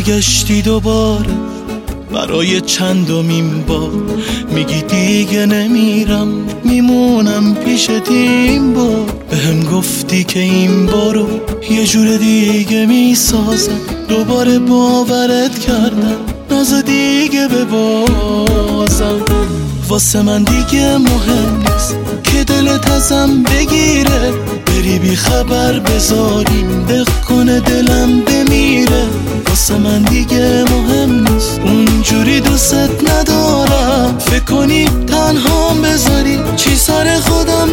برگشتی دوباره برای چندمین بار، میگی دیگه نمیرم میمونم پیشت این بار. بهم گفتی که این بارو یه جور دیگه میسازم، دوباره باورت کردم ناز دیگه ببازم. واسه من دیگه مهم نیست که دلت ازم بگیره، بری بی خبر بذاریم دق کنه دلم بمیره. واسه من دیگه مهم نیست اونجوری دوست ندارم، فکر کنی تنها بذاری چی سر خودم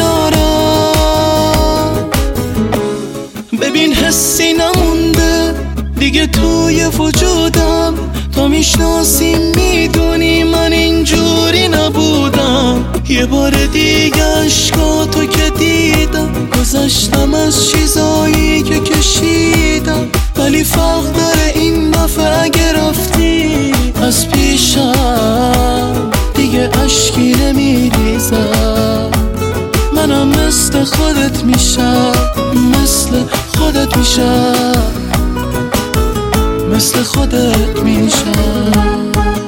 میارم. ببین حسی نمونده دیگه توی وجودم، تا میشناسی میدونی من اینجوری نبودم. یه بار دیگه عشقاتو که دیدم، گذشتم از چیزایی که کشیدم، ولی فرق داره این دفعه اگه رفتی از پیشم دیگه اشکی نمیریزم. منم مثل خودت میشم، مثل خودت میشم، مثل خودت میشم.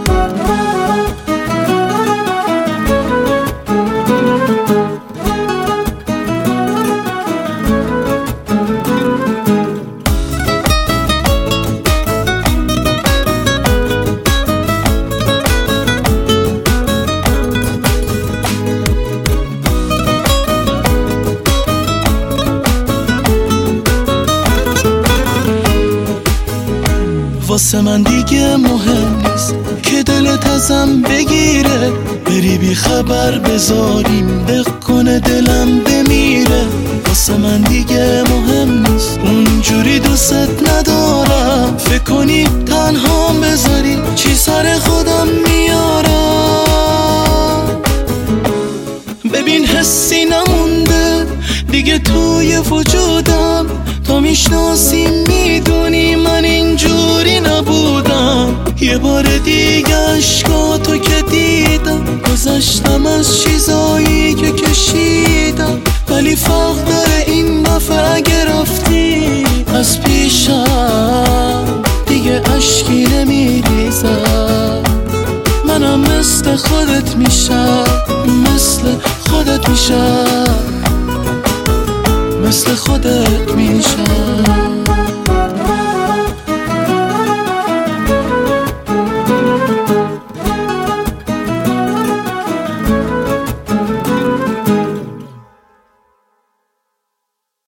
واسه من دیگه مهم نیست که دلت ازم بگیره، بری بی خبر بذاریم دق کنه دلم بمیره. واسه من دیگه مهم نیست اونجوری دوست ندارم، فکر کنی تنها بذاری چی سر خودم میارم. ببین حسی نمونده دیگه توی وجودم، تا میشناسی میدونی من اینجوری نبودم. یه بار دیگه عشقاتو که دیدم، گذشتم از چیزایی که کشیدم، ولی فرق داره این دفعه اگه رفتی از پیشم دیگه اشکی نمیریزم. منم مثل خودت میشم، مثل خودت میشم، مثل خودت میشم.